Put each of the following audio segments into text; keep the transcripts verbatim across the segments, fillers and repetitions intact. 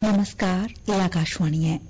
नमस्कार, ये आकाशवाणी है।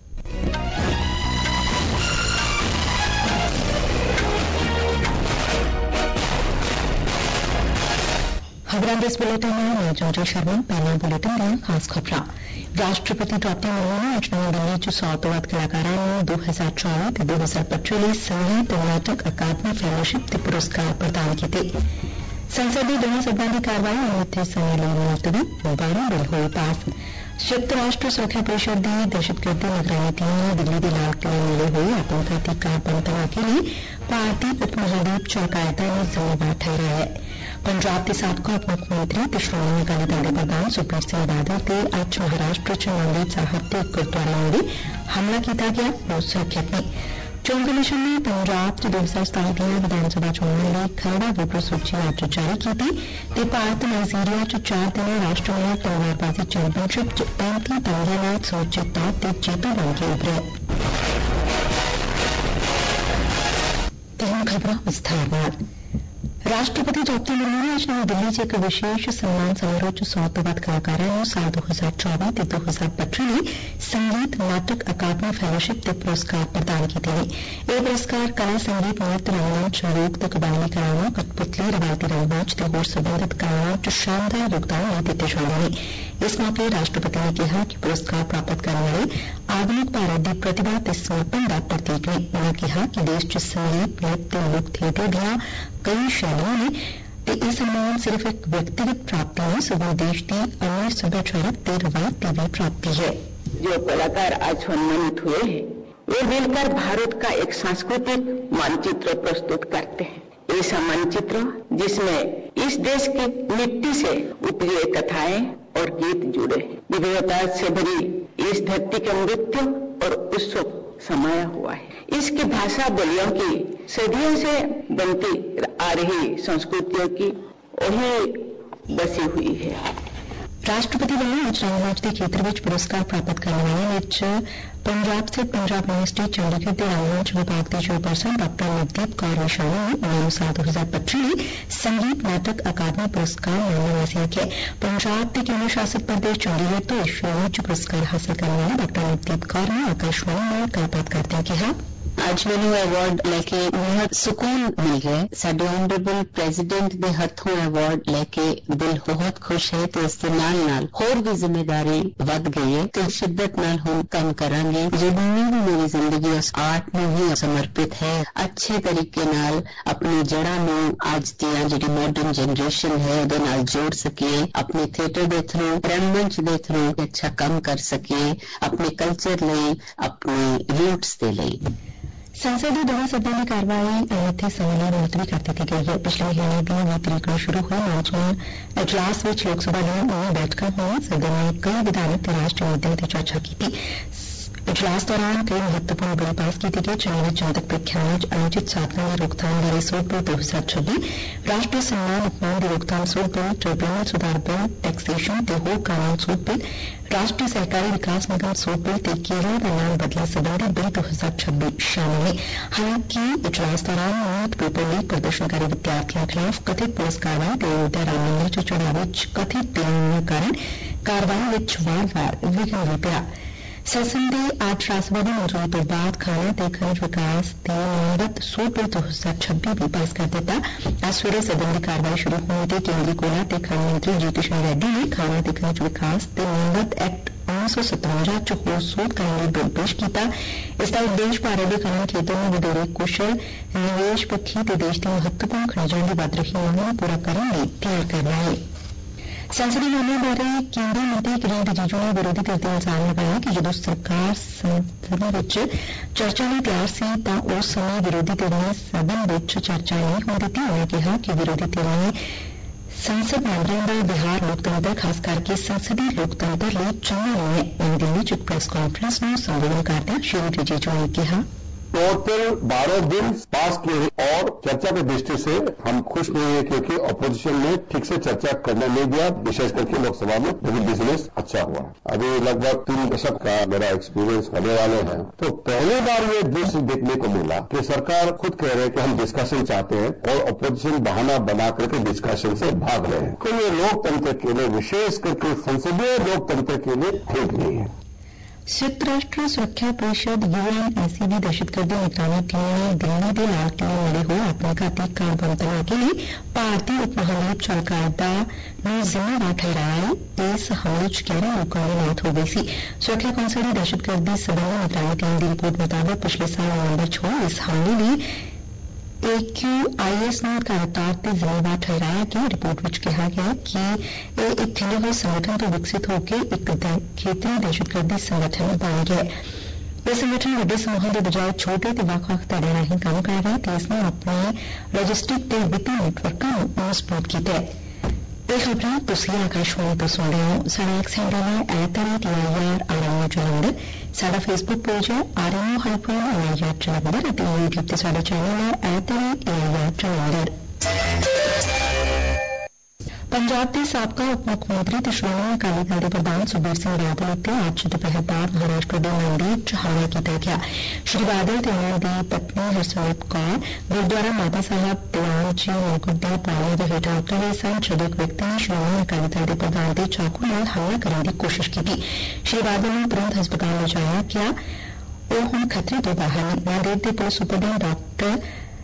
खबरां दे इस बुलेटिन में मैं जोजी शर्मा। पहला बुलेटिन ਦੀਆਂ ਖਾਸ ਖਬਰਾਂ। ਰਾਸ਼ਟਰਪਤੀ ਦ੍ਰੌਪਦੀ ਮੁਰਮੂ ਨੇ ਅੱਜ ਨਵੀਂ ਦਿੱਲੀ ਚ ਸੌ ਤੋਂ ਵੱਧ ਕਲਾਕਾਰਾਂ ਨੂੰ ਦੋ ਹਜ਼ਾਰ ਚੌਵੀ ਤੇ ਦੋ ਹਜ਼ਾਰ ਪੱਚੀ ਲਈ ਸੰਗੀਤ ਤੇ ਨਾਟਕ ਅਕਾਦਮੀ ਫੈਲੋਸ਼ਿਪ ਤੇ ਪੁਰਸਕਾਰ ਪ੍ਰਦਾਨ ਕੀਤੇ। ਸੰਸਦ ਦੀ ਦੋਵਾਂ ਸਦਨਾਂ ਦੀ ਕਾਰਵਾਈ ਅਣਮਿੱਥੇ ਸਮੇਂ ਲਈ ਮੁਲਤਵੀ। ਬਾਰਾਂ ਬਿੱਲ ਹੋਏ ਪਾਸ। ਸੰਯੁਕਤ ਰਾਸ਼ਟਰ ਸੁਰੱਖਿਆ ਪਰਿਸ਼ਦ ਦੀ ਦਹਿਸ਼ਤਗਰਦੀ ਨਿਗਰਾਨੀ ਟੀਮ ਨੇ ਦਿੱਲੀ ਦੇ ਲਾਲ ਕਿਲੇ ਨੇੜੇ ਹੋਏ ਆਤੰਕਵਾਦੀ ਕਾਰ ਧਮਾਕੇ ਲਈ ਭਾਰਤੀ ਉਪ ਮਹਾਦੀਪ ਚ ਅਕਾਇਦਾ ਨੂੰ ਜ਼ਿੰਮੇਵਾਰ ਠਹਿਰਾਇਆ ਹੈ। ਪੰਜਾਬ ਦੇ ਸਾਬਕਾ ਉਪ ਮੁੱਖ ਮੰਤਰੀ ਤੇ ਸ਼੍ਰੋਮਣੀ ਅਕਾਲੀ ਦਲ ਦੇ ਪ੍ਰਧਾਨ ਸੁਖਬੀਰ ਸਿੰਘ ਬਾਦਲ ਤੇ ਅੱਜ ਮਹਾਰਾਸ਼ਟਰ ਚ ਨੰਦੇੜ ਸਾਹਿਬ ਦੇ ਗੁਰਦੁਆਰੇ ਨੇੜੇ ਹਮਲਾ ਕੀਤਾ ਗਿਆ। ਉਹ ਸੁਰੱਖਿਅਤ ਨੇ। ਚੋਣ ਕਮਿਸ਼ਨ ਨੇ ਪੰਜਾਬ ਚ ਦੋ ਹਜ਼ਾਰ ਸਤਾਈ ਦੀਆਂ ਵਿਧਾਨ ਸਭਾ ਚੋਣਾਂ ਲਈ ਖਰੜਾ ਵੋਟਰ ਸੂਚੀ ਅੱਜ ਜਾਰੀ ਕੀਤੀ ਤੇ ਭਾਰਤ ਨਾਈਜੀਰੀਆ ਚ ਚਾਰ ਦਿਨਾਂ ਰਾਸ਼ਟਰੀ ਤਲਵਾਰਬਾਜ਼ੀ ਚੈਂਪੀਅਨਸ਼ਿਪ ਚ ਪੈਂਤੀ ਤਮਗਿਆਂ ਨਾਲ ਸਮੁੱਚੇ ਤੌਰ ਤੇ ਜੇਤੂ ਬਣ ਕੇ ਉਭਰਿਆ। ਤੇ ਹੁਣ ਖਬਰਾਂ ਵਿਸਥਾਰ ਨਾਲ। ਰਾਸ਼ਟਰਪਤੀ ਦ੍ਰੌਪਦੀ ਮੁਰਮੂ ਨੇ ਅੱਜ ਨਵੀਂ ਦਿੱਲੀ ਚ ਇੱਕ ਵਿਸ਼ੇਸ਼ ਸਨਮਾਨ ਸਮਾਰੋਹ ਚ ਸੌ ਤੋਂ ਵੱਧ ਕਲਾਕਾਰਾਂ ਨੂੰ ਸਾਲ ਦੋ ਹਜ਼ਾਰ ਚੌਵੀ ਤੇ ਦੋ ਹਜ਼ਾਰ ਪੱਚੀ ਲਈ ਸੰਗੀਤ ਨਾਟਕ ਅਕਾਦਮੀ ਫੈਲੋਸ਼ਿਪ ਤੇ ਪੁਰਸਕਾਰ ਪ੍ਰਦਾਨ ਕੀਤੇ ਨੇ। ਇਹ ਪੁਰਸਕਾਰ ਕਲਾ, ਸੰਗੀਤ, ਨ੍ਰਿਤ, ਰੰਗਮੰਚ, ਲੋਕ ਤੇ ਕਬਾਇਲੀ ਕਲਾਵਾਂ, ਕਠਪੁਤਲੀ, ਰਵਾਇਤੀ ਰੰਗਮੰਚ ਤੇ ਹੋਰ ਸਬੰਧਤ ਕਲਾਵਾਂ ਚ ਸ਼ਾਨਦਾਰ ਯੋਗਦਾਨ ਲਈ ਦਿੱਤੇ ਜਾਂਦੇ ਨੇ। ਇਸ ਮੌਕੇ ਰਾਸ਼ਟਰਪਤੀ ਨੇ ਕਿਹਾ ਕਿ ਪੁਰਸਕਾਰ ਪ੍ਰਾਪਤ ਕਰਨ ਵਾਲੇ ਆਧੁਨਿਕ ਭਾਰਤ ਦੀ ਪ੍ਰਤਿਭਾ ਤੇ ਸਮਰਪਣ ਦਾ ਪ੍ਰਤੀਕ ਨੇ। ਉਨ੍ਹਾਂ ਕਿਹਾ ਕਿ ਦੇਸ਼ ਚ ਸੰਗੀਤ, ਨ੍ਰਿਤ ਤੇ ਲੋਕ ਥੀਏਟਰ ਦੀਆਂ ਕਈ ਸ਼ੈਲੀਆਂ ਨੇ ਤੇ ਇਹ ਸਨਮਾਨ ਸਿਰਫ ਇੱਕ ਵਿਅਕਤੀਗਤ ਪ੍ਰਾਪਤੀ नहीं सगों देश की अमीर सभ्याचारक ते रवायती भी प्राप्ति है। जो कलाकार आज सम्मानित हुए हैं वे मिलकर भारत का एक सांस्कृतिक मानचित्र प्रस्तुत करते हैं। ऐसा मानचित्र जिसमें इस देश की मिट्टी से उपजे कथाएं और गीत जुड़े हैं। विविधता से भरी इस धरती के नृत्य और उत्सव समाया हुआ है। इसकी भाषा बोलियों की सदियों से बनती आ रही संस्कृतियों की वही बसी हुई है। ਰਾਸ਼ਟਰਪਤੀ ਵੱਲੋਂ ਅੱਜ ਰੰਗਮੰਚ ਦੇ ਖੇਤਰ ਵਿੱਚ ਪੁਰਸਕਾਰ ਪ੍ਰਾਪਤ ਕਰਨ ਵਾਲਿਆਂ ਵਿੱਚ ਪੰਜਾਬ ਸਥਿਤ ਪੰਜਾਬ ਯੂਨੀਵਰਸਿਟੀ ਚੰਡੀਗੜ੍ਹ ਦੇ ਰੰਗਮੰਚ ਵਿਭਾਗ ਦੇ ਚੇਅਰਪਰਸਨ ਡਾਕਟਰ ਨਵਦੀਪ ਕੌਰ ਵੀ ਸ਼ਾਮਲ ਨੇ। ਉਨ੍ਹਾਂ ਨੂੰ ਸਾਲ ਦੋ ਹਜ਼ਾਰ ਪੱਚੀ ਲਈ ਸੰਗੀਤ ਨਾਟਕ ਅਕਾਦਮੀ ਪੁਰਸਕਾਰ ਮਿਲਣ ਵਾਸਤੇ ਆਖਿਆ। ਪੰਜਾਬ ਦੇ ਕੇਂਦਰ ਸ਼ਾਸਿਤ ਪ੍ਰਦੇਸ਼ ਚੰਡੀਗੜ੍ਹ ਤੋਂ ਇਸ ਸ਼੍ਰੇਣੀ ਚ ਪੁਰਸਕਾਰ ਹਾਸਲ ਕਰਨ ਵਾਲੇ ਡਾਕਟਰ ਨਵਦੀਪ ਕੌਰ ਨੇ ਆਕਾਸ਼ਵਾਣੀ ਨਾਲ ਗੱਲਬਾਤ ਕਰਦਿਆਂ ਕਿਹਾ, ਅੱਜ ਮੈਨੂੰ ਅਵਾਰਡ ਲੈ ਕੇ ਬਹੁਤ ਸਕੂਨ ਮਿਲ ਰਿਹਾ। ਸਾਡੇ ਆਨਰੇਬਲ ਪ੍ਰੈਜ਼ੀਡੈਂਟ ਦੇ ਹੱਥੋਂ ਅਵਾਰਡ ਲੈ ਕੇ ਦਿਲ ਬਹੁਤ ਖੁਸ਼ ਹੈ ਤੇ ਇਸ ਦੇ ਨਾਲ ਨਾਲ ਹੋਰ ਵੀ ਜ਼ਿੰਮੇਵਾਰੀ ਵੱਧ ਗਈ ਹੈ ਤੇ ਸ਼ਿੱਦਤ ਨਾਲ ਹੁਣ ਕੰਮ ਕਰਾਂਗੇ। ਜਿੰਨੀ ਵੀ ਮੇਰੀ ਜ਼ਿੰਦਗੀ ਉਸ ਆਰਟ ਨੂੰ ਹੀ ਸਮਰਪਿਤ ਹੈ, ਅੱਛੇ ਤਰੀਕੇ ਨਾਲ ਆਪਣੀ ਜੜ੍ਹਾਂ ਨੂੰ ਅੱਜ ਦੀਆਂ ਜਿਹੜੀ ਮਾਡਰਨ ਜਨਰੇਸ਼ਨ ਹੈ ਉਹਦੇ ਨਾਲ ਜੋੜ ਸਕੀਏ, ਆਪਣੇ ਥੀਏਟਰ ਦੇ ਥਰੂ, ਰੰਗਮੰਚ ਦੇ ਥਰੂ ਅੱਛਾ ਕੰਮ ਕਰ ਸਕੀਏ, ਆਪਣੇ ਕਲਚਰ ਲਈ, ਆਪਣੇ ਰੂਟਸ ਦੇ ਲਈ। ਸੰਸਦ ਦੇ ਦੋਵਾਂ ਸਦਨਾਂ ਦੀ ਕਾਰਵਾਈ ਅਣਮਿੱਥੇ ਸਮੇਂ ਲਈ ਮੁਲਤਵੀ ਕਰ ਦਿੱਤੀ ਗਈ ਹੈ। ਪਿਛਲੇ ਮਹੀਨੇ ਦੀ ਵੀਹ ਤਰੀਕ ਨੂੰ ਸ਼ੁਰੂ ਹੋਏ ਮਾਨਸੂਨ ਇਜਲਾਸ ਵਿੱਚ ਲੋਕ ਸਭਾ ਦੀਆਂ ਨੌਂ ਬੈਠਕਾਂ ਹੋਈਆਂ। ਸਦਨ ਨੇ ਕਈ ਵਿਧਾਨਕ ਤੇ ਰਾਸ਼ਟਰੀ ਮੁੱਦਿਆਂ ਤੇ ਚਰਚਾ ਕੀਤੀ। ਇਜਲਾਸ ਦੌਰਾਨ ਕਈ ਮਹੱਤਵਪੂਰਨ ਬਿੱਲ ਪਾਸ ਕੀਤੇ ਗਏ। ਚੋਣਾਂ ਵਿੱਚ ਜਨਤਕ ਪ੍ਰੀਖਿਆਵਾਂ ਚ ਅਨੁਚਿਤ ਸਾਧਨਾਂ ਦੀ ਰੋਕਥਾਮ ਬਾਰੇ ਸੋਧ ਬਿੱਲ ਦੋ ਹਜ਼ਾਰ ਛੱਬੀ, ਰਾਸ਼ਟਰੀ ਸਨਮਾਨ ਅਪਮਾਨ ਦੀ ਰੋਕਥਾਮ ਸੋਧ ਬਿੱਲ, ਟ੍ਰਿਬਿਊਨਲ ਸੁਧਾਰ ਬਿੱਲ, ਟੈਕਸੇਸ਼ਨ ਤੇ ਹੋਰ ਕਾਨੂੰਨ ਸੋਧ ਬਿੱਲ, ਰਾਸ਼ਟਰੀ ਸਹਿਕਾਰੀ ਵਿਕਾਸ ਨਿਗਮ ਸੋਧ ਬਿੱਲ ਤੇ ਕੇਰਲ ਦਾ ਨਾਮ ਬਦਲਾ ਸੰਬੰਧੀ ਬਿੱਲ ਦੋ ਹਜ਼ਾਰ ਛੱਬੀ ਸ਼ਾਮਲ ਨੇ। ਹਾਲਾਂਕਿ ਇਜਲਾਸ ਦੌਰਾਨ ਨੀਟ ਪੇਪਰ ਲੀਕ, ਪ੍ਰਦਰਸ਼ਨਕਾਰੀ ਵਿਦਿਆਰਥੀਆਂ ਖਿਲਾਫ ਕਥਿਤ ਪੁਲਿਸ ਕਾਰਵਾਈ ਤੇ ਅਯੋਧਿਆ ਰਾਮ ਮੰਦਿਰ ਚ ਚੜ੍ਹਾਵੇ ਵਿੱਚ ਕਥਿਤ ਢਿੱਲੀਆਂ ਕਾਰਨ ਕਾਰਵਾਈ ਵਿੱਚ ਵਾਰ-ਵਾਰ ਵਿਘਨ ਵੀ ਪਿਆ। ਸੰਸਦ ਦੇ ਅੱਜ ਰਾਜ ਸਭਾ ਦੀ ਮਨਜ਼ੂਰੀ ਤੋਂ ਬਾਅਦ ਖਾਣਾ ਤੇ ਖਣਿਜ ਵਿਕਾਸ ਤੇ ਨਿਯਮਿਤ ਸੋਧ ਬਿੱਲ ਦੋ ਹਜ਼ਾਰ ਛੱਬੀ ਵੀ ਪਾਸ ਕਰ ਦਿੱਤਾ। ਅੱਜ ਸਵੇਰੇ ਸਦਨ ਦੀ ਕਾਰਵਾਈ ਸ਼ੁਰੂ ਹੋਣ ਤੇ ਕੇਂਦਰੀ ਕੋਲਾ ਤੇ ਖਣਿਜ ਮੰਤਰੀ ਜੀ ਕਿਸ਼ਨ ਰੈੱਡੀ ਨੇ ਖਾਣਾ ਤੇ ਖਣਿਜ ਵਿਕਾਸ ਤੇ ਨਿਯਮਿਤ ਐਕਟ ਉੱਨੀ ਸੌ ਸਤਵੰਜਾ ਚ ਹੋਰ ਸੋਧ ਕਰਨ ਲਈ ਬਿੱਲ ਪੇਸ਼ ਕੀਤਾ। ਇਸ ਦਾ ਉਦੇਸ਼ ਭਾਰਤ ਦੇ ਖਣਿਜ ਖੇਤਰ ਨੂੰ ਵਧੇਰੇ ਕੁਸ਼ਲ, ਨਿਵੇਸ਼ ਪੱਖੀ ਤੇ ਦੇਸ਼ ਦੀ ਮਹੱਤਵਪੂਰਨ ਖਣਿਜਾਂ ਦੀ ਵੱਧ ਰਹੀ ਮੰਗ ਨੂੰ ਪੂਰਾ ਕਰਨ ਲਈ ਤਿਆਰ ਕਰਨਾ ਹੈ। ਸੰਸਦੀ ਮਾਮਲਿਆਂ ਬਾਰੇ ਕੇਂਦਰੀ ਮੰਤਰੀ ਕਿਰਨ ਰਿਜੀਜੂ ਨੇ ਵਿਰੋਧੀ ਧਿਰ ਤੇ ਇਲਜ਼ਾਮ ਲਗਾਇਆ ਕਿ ਜਦੋਂ ਸਰਕਾਰ ਸੰਸਦ ਵਿੱਚ ਚਰਚਾ ਲਈ ਤਿਆਰ ਸੀ ਤਾਂ ਉਸ ਸਮੇਂ ਵਿਰੋਧੀ ਧਿਰ ਨੇ ਸਦਨ ਵਿੱਚ ਚਰਚਾ ਨਹੀਂ ਹੋਣ ਦਿੱਤੀ। ਉਨ੍ਹਾਂ ਕਿਹਾ ਕਿ ਵਿਰੋਧੀ ਧਿਰ ਨੇ ਸੰਸਦ ਮੈਂਬਰਾਂ ਦਾ ਬਿਹਾਰ ਲੋਕਤੰਤਰ ਖਾਸ ਕਰਕੇ ਸੰਸਦੀ ਲੋਕਤੰਤਰ ਲਈ ਚੰਗਾ ਨਹੀਂ ਹੈ। ਨਵੀਂ ਦਿੱਲੀ ਚ ਇੱਕ ਪ੍ਰੈਸ ਕਾਨਫਰੰਸ ਨੂੰ ਸੰਬੋਧਨ ਕਰਦਿਆਂ ਸ਼੍ਰੀ ਰਿਜੀਜੂ ਨੇ ਕਿਹਾ, टोटल बारह बिल पास किए और चर्चा की दृष्टि से हम खुश नहीं है क्योंकि अपोजिशन ने ठीक से चर्चा करने नहीं दिया, विशेष करके लोकसभा में, लेकिन बिजनेस अच्छा हुआ। अभी लगभग तीन दशक का मेरा एक्सपीरियंस होने वाले हैं, तो पहली बार ये दृश्य देखने को मिला कि सरकार खुद कह रहे हैं कि हम डिस्कशन चाहते हैं और अपोजिशन बहाना बना करके डिस्कशन से भाग रहे हैं। तो ये लोकतंत्र के लिए, विशेष करके संसदीय लोकतंत्र के लिए ठीक नहीं है। संयुक्त राष्ट्र सुरक्षा परिषद यूएनएससी ਦੀ ਦਹਿਸ਼ਤਗਰਦੀ ਨਿਗਰਾਨੀ ਟੀਮ ਨੇ ਦਿੱਲੀ ਦੇ ਲਾਲ ਕਿਲੇ ਨੇੜੇ ਹੋਏ ਆਤਮਘਾਤੀ ਕਾਰ ਬੰਬ ਧਮਾਕੇ ਲਈ ਭਾਰਤੀ ਉਪ ਮਹਾਦੀਪ ਚ ਅਲ-ਕਾਇਦਾ ਨੂੰ ਜ਼ਿੰਮੇਵਾਰ ਠਹਿਰਾਇਆ। ਇਸ ਹਮਲੇ ਚ ਗਿਆਰਾਂ ਲੋਕਾਂ ਦੀ ਮੌਤ ਹੋ ਗਈ ਸੀ। ਸੁਰੱਖਿਆ ਕੌਂਸਲ ਦੀ ਦਹਿਸ਼ਤਗਰਦੀ ਸਬੰਧੀ ਨਿਗਰਾਨੀ ਟੀਮ ਦੀ ਰਿਪੋਰਟ ਮੁਤਾਬਕ ਪਿਛਲੇ ਸਾਲ ਨਵੰਬਰ ਚ ਹੋਏ ਇਸ ਹਮਲੇ ਲਈ ए क्यू आई एस ने ਅਧਿਕਾਰਤ ਤੌਰ ਤੇ ਜ਼ਿੰਮੇਵਾਰ ਠਹਿਰਾਇਆ ਕਿ ਰਿਪੋਰਟ ਵਿੱਚ ਕਿਹਾ ਗਿਆ ਕਿ ਇਹ ਇੱਕ ਖਿਲੇ ਹੋਏ ਸੰਗਠਨ ਤੋਂ ਵਿਕਸਿਤ ਹੋ ਕੇ ਇੱਕ ਖੇਤਰੀ ਦਹਿਸ਼ਤਗਰਦੀ ਸੰਗਠਨ ਬਣ ਗਿਆ। ਇਹ ਸੰਗਠਨ ਵੱਡੇ ਸਮੂਹਾਂ ਦੇ ਬਜਾਏ ਛੋਟੇ ਤੇ ਵੱਖ-ਵੱਖ ਧੜਿਆਂ ਰਾਹੀਂ ਕੰਮ ਕਰ ਰਿਹਾ ਤੇ ਇਸ ਨੇ ਆਪਣੇ ਲੌਜਿਸਟਿਕ ਤੇ ਵਿੱਤੀ ਨੈਟਵਰਕਾਂ ਨੂੰ ਮਜ਼ਬੂਤ ਕੀਤਾ ਹੈ। ਇਹ ਖਬਰਾਂ ਤੁਸੀਂ ਆਕਾਸ਼ਵਾਣੀ ਤੋਂ ਸੁਣ ਰਹੇ ਹੋ। ਸਾਡਾ ਐਕਸ ਹੈਂਡਲ ਹੈ at the rate AIR RNU Jalandhar. ਸਾਡਾ ਫੇਸਬੁੱਕ ਪੇਜ ਹੈ ਆਰਐਨਯੂ ਹਾਈਫਨ ਏਆਈਆਰ ਜਲੰਧਰ ਅਤੇ ਯੂਟਿਊਬ ਤੇ ਸਾਡਾ ਚੈਨਲ ਹੈ at the rate AIR Jalandhar. Punjab ਦੇ ਸਾਬਕਾ ਉਪ ਮੁੱਖ ਮੰਤਰੀ ਤੇ ਸ਼੍ਰੋਮਣੀ ਅਕਾਲੀ ਦਲ ਦੇ ਪ੍ਰਧਾਨ ਸੁਖਬੀਰ ਸਿੰਘ ਬਾਦਲ ਉੱਤੇ ਅੱਜ ਦੁਪਹਿਰ ਬਾਅਦ ਮਹਾਰਾਸ਼ਟਰ ਦੇ ਨਾਂਦੇੜ ਚ ਹਮਲਾ ਕੀਤਾ ਗਿਆ। ਸ਼੍ਰੀ ਬਾਦਲ ਤੇ ਉਨ੍ਹਾਂ ਦੀ ਪਤਨੀ ਹਰਸਿਮਰਤ ਕੌਰ ਗੁਰਦੁਆਰਾ ਮਾਤਾ ਸਾਹਿਬ ਦਿਵਾਨ ਜੀ ਮੁਕੁਟ ਦੇ ਪਾਣੀ ਦੇ ਹੇਠਾਂ ਉਤਰ ਰਹੇ ਸਨ ਜਦੋਂ ਇੱਕ ਵਿਅਕਤੀ ਨੇ ਸ਼੍ਰੋਮਣੀ ਅਕਾਲੀ ਦਲ ਦੇ ਪ੍ਰਧਾਨ ਦੇ ਚਾਕੂ ਨਾਲ ਹਮਲਾ ਕਰਨ ਦੀ ਕੋਸ਼ਿਸ਼ ਕੀਤੀ। ਸ਼੍ਰੀ ਬਾਦਲ ਨੂੰ ਤੁਰੰਤ ਹਸਪਤਾਲ ਲਿਜਾਇਆ ਗਿਆ। ਉਹ ਹੁਣ ਖਤਰੇ ਤੋਂ ਬਾਹਰ ਨੇ। ਨਾਂਦੇੜ ਦੇ police superintendent doctor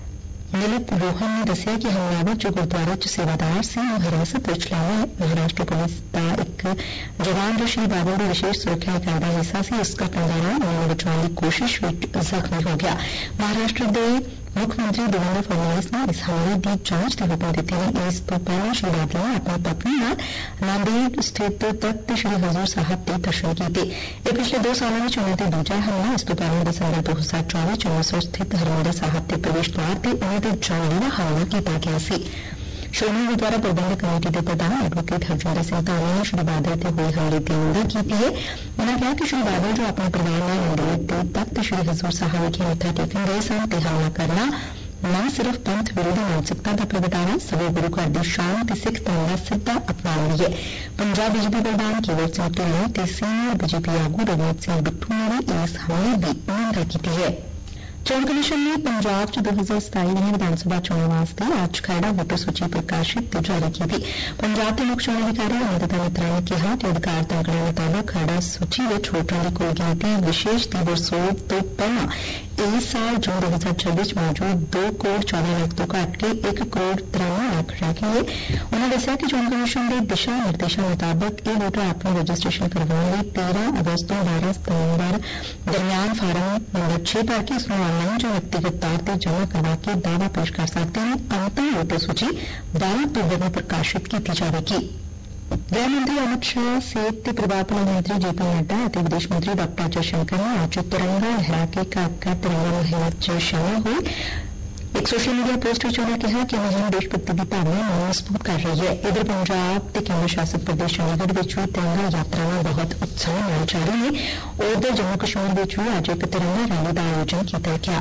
Milind Rohan ਨੇ ਦੱਸਿਆ ਕਿ ਹਮਲਾਵਰ ਜੋ ਗੁਰਦੁਆਰੇ ਚ ਸੇਵਾਦਾਰ ਸੀ ਉਹ ਹਿਰਾਸਤ ਵਿੱਚ ਲਿਆ ਹੈ। ਮਹਾਰਾਸ਼ਟਰ ਪੁਲਿਸ ਦਾ ਇੱਕ ਜਵਾਨ ਜੋ ਸ਼੍ਰੀ ਬਾਦਲ ਦੀ ਵਿਸ਼ੇਸ਼ ਸੁਰੱਖਿਆ ਇਕਾਈ ਦਾ ਹਿੱਸਾ ਸੀ ਉਸ ਘਟਨਾ ਦੌਰਾਨ ਉਨ੍ਹਾਂ ਨੂੰ ਬਚਾਉਣ ਦੀ ਕੋਸ਼ਿਸ਼ ਵਿੱਚ ਜ਼ਖਮੀ ਹੋ ਗਿਆ। ਮਹਾਰਾਸ਼ਟਰ ਦੇ ਮੁੱਖ ਮੰਤਰੀ ਦੇਵੇਂਦਰ ਫਡਨਵੀਸ ਨੇ ਇਸ ਹਮਲੇ ਦੀ ਜਾਂਚ ਦੇ ਹੁਕਮ ਦਿੱਤੇ ਨੇ। ਇਸ ਤੋਂ ਪਹਿਲਾਂ ਸ਼੍ਰੀ ਬਾਦਲ ਨੇ ਆਪਣੀ ਪਤਨੀ ਨਾਲ ਨਾਂਦੇੜ ਸਥਿਤ ਤਖਤ ਸ਼੍ਰੀ ਹਜ਼ੂਰ ਸਾਹਿਬ ਦੇ ਦਰਸ਼ਨ ਕੀਤੇ। ਇਹ ਪਿਛਲੇ ਦੋ ਸਾਲਾਂ ਵਿੱਚ ਉਨ੍ਹਾਂ ਤੇ ਦੂਜਾ ਹਮਲਾ। ਇਸ ਤੋਂ ਪਹਿਲਾਂ ਦਸੰਬਰ ਦੋ ਹਜ਼ਾਰ ਚੌਵੀ ਚ ਅੰਮ੍ਰਿਤਸਰ ਸਥਿਤ ਹਰਿਮੰਦਰ ਸਾਹਿਬ ਦੇ ਪ੍ਰਵੇਸ਼ ਦੁਆਰ ਤੇ ਉਨ੍ਹਾਂ ਤੇ ਜਾਨਲੇਵਾ ਹਮਲਾ ਕੀਤਾ ਗਿਆ ਸੀ। ਸ਼੍ਰੋਮਣੀ ਗੁਰਦੁਆਰਾ ਪ੍ਰਬੰਧਕ ਕਮੇਟੀ ਦੇ ਪ੍ਰਧਾਨ ਐਡਵੋਕੇਟ ਹਰਜਿੰਦਰ ਸਿੰਘ ਧਾਮੀ ਨੇ ਸ਼੍ਰੀ ਬਾਦਲ ਤੇ ਹੋਏ ਹਮਲੇ ਦੀ ਨਿੰਦਾ ਕੀਤੀ ਹੈ। ਉਨ੍ਹਾਂ ਕਿਹਾ ਕਿ ਸ਼੍ਰੀ ਬਾਦਲ ਜੋ ਆਪਣੇ ਪਰਿਵਾਰ ਨਾਲ ਨਾਂਦੇੜ ਦੇ ਤਖਤ ਸ਼੍ਰੀ ਹਜ਼ੂਰ ਸਾਹਿਬ ਵਿਖੇ ਮੱਥਾ ਟੇਕਣ ਗਏ ਸਨ ਤੇ ਹਮਲਾ ਕਰਨਾ ਨਾ ਸਿਰਫ ਪੰਥ ਵਿਰੋਧੀ ਮਾਨਸਿਕਤਾ ਦਾ ਪ੍ਰਗਟਾਵਾ ਸਗੋਂ ਗੁਰੂ ਘਰ ਦੀ ਸ਼ਾਨ ਤੇ ਸਿੱਖ ਧਰਮ ਦਾ ਸਿੱਧਾ ਅਪਮਾਨ ਵੀ ਹੈ। ਪੰਜਾਬ ਬੀਜੇਪੀ ਪ੍ਰਧਾਨ ਕੇਵਲ ਸਿੰਘ ਢਿੱਲੋਂ ਤੇ ਸੀਨੀਅਰ ਬੀਜੇਪੀ ਆਗੂ ਰਵਨੀਤ ਸਿੰਘ ਬਿੱਟੂ ਨੇ ਵੀ ਇਸ ਹਮਲੇ ਦੀ ਨਿੰਦਾ ਕੀਤੀ ਹੈ। ਚੋਣ ਕਮਿਸ਼ਨ ਨੇ ਪੰਜਾਬ ਚ ਦੋ ਹਜ਼ਾਰ ਸਤਾਈ ਦੀਆਂ ਵਿਧਾਨ ਸਭਾ ਚੋਣਾਂ ਵਾਸਤੇ ਅੱਜ ਖਰੜਾ ਵੋਟਰ ਸੂਚੀ ਪ੍ਰਕਾਸ਼ਿਤ ਤੇ ਜਾਰੀ ਕੀਤੀ। ਪੰਜਾਬ ਦੇ ਮੁੱਖ ਚੋਣ ਅਧਿਕਾਰੀ ਅਮਿਤਾ ਮਿੱਤਰਾ ਨੇ ਕਿਹਾ ਕਿ ਅਧਿਕਾਰਤ ਅੰਕੜੇ ਮੁਤਾਬਕ ਖਰੜਾ ਸੂਚੀ ਵਿੱਚ ਵੋਟਰਾਂ ਦੀ ਕੁੱਲ ਗਿਣਤੀ ਵਿਸ਼ੇਸ਼ ਤੀਬਰ ਸੋਧ ਤੋਂ ਪਹਿਲਾਂ ਇਸ ਸਾਲ ਜੂਨ ਦੋ ਹਜ਼ਾਰ ਛੱਬੀ ਚ ਮੌਜੂਦ ਦੋ ਕਰੋੜ ਚੌਦਾਂ ਲੱਖ ਤੋਂ ਘੱਟ ਕੇ ਇੱਕ ਕਰੋੜ ਤਰਾਨਵੇਂ ਲੱਖ ਰਹਿ ਗਈ ਹੈ। ਉਨ੍ਹਾਂ ਦੱਸਿਆ ਕਿ ਚੋਣ ਕਮਿਸ਼ਨ ਦੇ ਦਿਸ਼ਾ ਨਿਰਦੇਸ਼ਾਂ ਮੁਤਾਬਕ ਇਹ ਵੋਟਰ ਆਪਣੀ ਰਜਿਸਟ੍ਰੇਸ਼ਨ ਕਰਵਾਉਣ ਲਈ ਤੇਰਾਂ ਅਗਸਤ ਤੋਂ ਬਾਰਾਂ ਸਤੰਬਰ ਦਰਮਿਆਨ ਫਾਰਮ ਨੰਬਰ ਛੇ ਭਰ ਕੇ ਇਸ ਨੂੰ ਆਨਲਾਈਨ ਜਾਂ ਵਿਅਕਤੀਗਤ ਤੌਰ ਤੇ ਜਮ੍ਹਾਂ ਕਰਵਾ ਕੇ ਦਾਅਵਾ ਪੇਸ਼ ਕਰ ਸਕਦੇ ਹਨ। ਅੰਤਿਮ ਵੋਟਰ ਸੂਚੀ ਬਾਰਾਂ ਅਕਤੂਬਰ ਨੂੰ ਪ੍ਰਕਾਸ਼ਿਤ ਕੀਤੀ ਜਾਵੇਗੀ। ਗ੍ਰਹਿ ਮੰਤਰੀ ਅਮਿਤ ਸ਼ਾਹ, ਸਿਹਤ ਤੇ ਪਰਿਵਾਰ ਭਲਾਈ ਮੰਤਰੀ ਜੇ ਪੀ ਨੱਡਾ ਅਤੇ ਵਿਦੇਸ਼ ਮੰਤਰੀ ਡਾਕਟਰ ਜੈਸ਼ੰਕਰ ਨੇ ਅੱਜ ਤਿਰੰਗਾ ਲਹਿਰਾ ਕੇ ਘਰ ਘਰ ਤਿਰੰਗਾ ਮੁਹਿੰਮ ਚ ਸ਼ਾਮਲ ਹੋਏ। ਇੱਕ ਸੋਸ਼ਲ ਮੀਡੀਆ ਪੋਸਟ ਵਿੱਚ ਉਨ੍ਹਾਂ ਕਿਹਾ ਕਿ ਮੁਹਿੰਮ ਦੇਸ਼ ਭਗਤੀ ਦੀ ਭਾਵਨਾ ਨੂੰ ਮਜ਼ਬੂਤ ਕਰ ਰਹੀ ਹੈ। ਇਧਰ ਪੰਜਾਬ ਤੇ ਕੇਂਦਰ ਸ਼ਾਸਿਤ ਪ੍ਰਦੇਸ਼ ਚੰਡੀਗੜ੍ਹ ਵਿੱਚ ਵੀ ਤਿਰੰਗਾ ਯਾਤਰਾਵਾਂ ਬਹੁਤ ਉਤਸ਼ਾਹ ਨਾਲ ਜਾਰੀ ਨੇ। ਉਧਰ ਜੰਮੂ ਕਸ਼ਮੀਰ ਵਿੱਚ ਵੀ ਅੱਜ ਇੱਕ ਤਿਰੰਗਾ ਰੈਲੀ ਦਾ ਆਯੋਜਨ ਕੀਤਾ ਗਿਆ।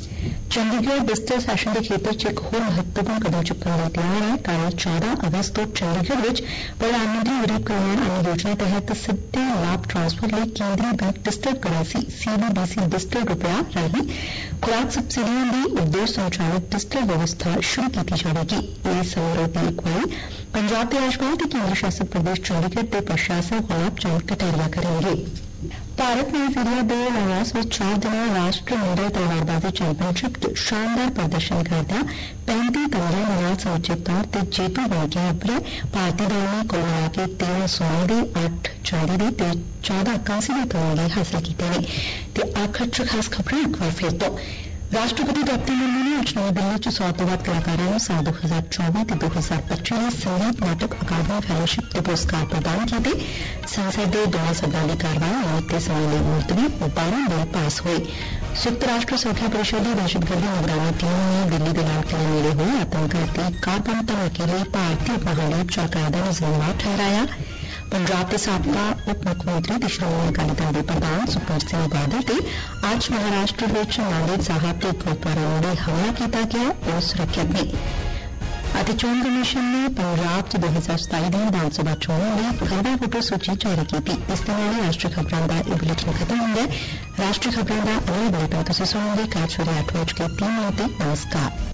ਚੰਡੀਗੜ੍ਹ ਡਿਜੀਟਲ ਸੈਸ਼ਨ ਦੇ ਖੇਤਰ ਚ ਇੱਕ ਹੋਰ ਮਹੱਤਵਪੂਰਨ ਕਦਮ ਚੁੱਕਣ ਲਈ ਤਿਆਰ ਹੈ। ਕੱਲ੍ਹ ਚੌਦਾਂ ਅਗਸਤ ਤੋਂ ਚੰਡੀਗੜ੍ਹ ਵਿੱਚ ਪ੍ਰਧਾਨ ਮੰਤਰੀ ਗਰੀਬ ਕਲਿਆਣ ਅੰਨ ਯੋਜਨਾ ਤਹਿਤ ਸਿੱਧੇ ਲਾਭ ਟਰਾਂਸਫਰ ਲਈ ਕੇਂਦਰੀ bank digital currency CBDC digital ਰੁਪਿਆ ਰਾਹੀਂ ਖੁਰਾਕ ਸਬਸਿਡੀਆਂ ਦੀ ਉਦੇਸ਼ ਸੰਚਾਲਿਤ ਡਿਜੀਟਲ ਵਿਵਸਥਾ ਸ਼ੁਰੂ ਕੀਤੀ ਜਾਵੇਗੀ। ਇਸ ਸਮਾਰੋਹ ਦੀ ਅਗਵਾਈ ਪੰਜਾਬ ਦੇ ਰਾਜਪਾਲ ਤੇ ਕੇਂਦਰ ਸ਼ਾਸਿਤ ਪ੍ਰਦੇਸ਼ ਚੰਡੀਗੜ੍ਹ ਦੇ ਪ੍ਰਸ਼ਾਸਕ ਗੁਲਾਬ ਚੰਦ ਕਟਾਰੀਆ ਕਰਨਗੇ। ਭਾਰਤ ਨਾਈਜੀਰੀਆ ਦੇ ਲਾਓਸ ਵਿੱਚ ਚਾਰ ਦਿਨਾਂ ਰਾਸ਼ਟਰੀ ਮੰਡਲ ਤਲਵਾਰਬਾਜ਼ੀ ਚੈਂਪੀਅਨਸ਼ਿਪ ਚ ਸ਼ਾਨਦਾਰ ਪ੍ਰਦਰਸ਼ਨ ਕਰਦਿਆਂ ਪੈਂਤੀ ਤਮਗਿਆਂ ਨਾਲ ਸਮੁੱਚੇ ਤੌਰ ਤੇ ਜੇਤੂ ਬਣ ਕੇ ਉੱਭਰੇ। ਭਾਰਤੀ ਦਲ ਨੇ ਕੁੱਲ ਮਿਲਾ ਕੇ ਤੇਰਾਂ ਸੋਨੇ ਦੇ, ਅੱਠ ਚਾਂਦੀ ਦੇ ਤੇ ਚੌਦਾਂ ਕਾਂਸੇ ਦੇ ਤਮਗੇ ਹਾਸਲ ਕੀਤੇ ਨੇ। ਤੇ ਆਖਰ ਚ ਖਾਸ ਖਬਰਾਂ ਇੱਕ ਵਾਰ ਫਿਰ ਤੋਂ ਰਾਸ਼ਟਰਪਤੀ ਦ੍ਰੌਪਦੀ ਮੁਰਮੂ ਨੇ ਅੱਜ ਨਵੀਂ ਦਿੱਲੀ ਚ ਸੌ ਤੋਂ ਵੱਧ ਕਲਾਕਾਰਾਂ ਨੂੰ ਸਾਲ ਦੋ ਹਜ਼ਾਰ ਚੌਵੀ ਤੇ ਦੋ ਹਜ਼ਾਰ ਪੱਚੀ ਲਈ ਸੰਗੀਤ ਨਾਟਕ ਅਕਾਦਮੀ ਫੈਲੋਸ਼ਿਪ ਦੇ ਪੁਰਸਕਾਰ ਪ੍ਰਦਾਨ ਕੀਤੇ। ਸੰਸਦ ਦੇ ਦੋਵਾਂ ਸਦਨਾਂ ਦੀ ਕਾਰਵਾਈ ਅਣਮਿੱਥੇ ਸਮੇਂ ਲਈ ਮੁਲਤਵੀ, ਬਾਰਾਂ ਬਿੱਲ ਪਾਸ ਹੋਏ। ਸੰਯੁਕਤ ਰਾਸ਼ਟਰ ਸੁਰੱਖਿਆ ਪਰਿਸ਼ਦ ਦੀ ਦਹਿਸ਼ਤਗਰਦੀ ਨਿਗਰਾਨੀ ਟੀਮ ਨੇ ਦਿੱਲੀ ਦੇ ਲਾਲ ਕਿਲੇ ਨੇੜੇ ਹੋਏ ਆਤਮਘਾਤੀ ਕਾਰ ਬੰਬ ਧਮਾਕੇ ਲਈ ਭਾਰਤੀ ਉਪ ਮਹਾਦੀਪ ਚ ਅਲ-ਕਾਇਦਾ ਨੂੰ ਜ਼ਿੰਮੇਵਾਰ ਠਹਿਰਾਇਆ। पंजाब के साबका उप मुख्यमंत्री ते श्रोमणी अकाली दल के प्रधान सुखबीर सिंह बादल ते अज महाराष्ट्र विच नांदेड़ साहब के गुरुद्वारा नेड़े हमला किया गया। पुलिस सुरक्षित ने ਅਤੇ ਚੋਣ ਕਮਿਸ਼ਨ ਨੇ ਪੰਜਾਬ ਚ ਦੋ ਹਜ਼ਾਰ ਸਤਾਈ ਦੀਆਂ ਵਿਧਾਨ ਸਭਾ ਚੋਣਾਂ ਲਈ ਖਬਰਾਂ ਵੋਟਰ ਸੂਚੀ ਜਾਰੀ ਕੀਤੀ। ਇਸ ਦੇ ਨਾਲ ਰਾਸ਼ਟਰੀ ਖਬਰਾਂ ਦਾ ਇਹ ਬੁਲੇਟਿਨ ਖਤਮ ਹੁੰਦਾ ਹੈ। ਰਾਸ਼ਟਰੀ ਖਬਰਾਂ ਦਾ ਅਗਲਾ ਬੁਲੇਟਿਨ ਤੁਸੀਂ ਸੁਣੋਗੇ ਕੱਲ੍ਹ ਸਵੇਰੇ ਅੱਠ ਵਜੇ ਕੇ ਤੀਹ ਮਿੰਟ ਤੇ। ਨਮਸਕਾਰ।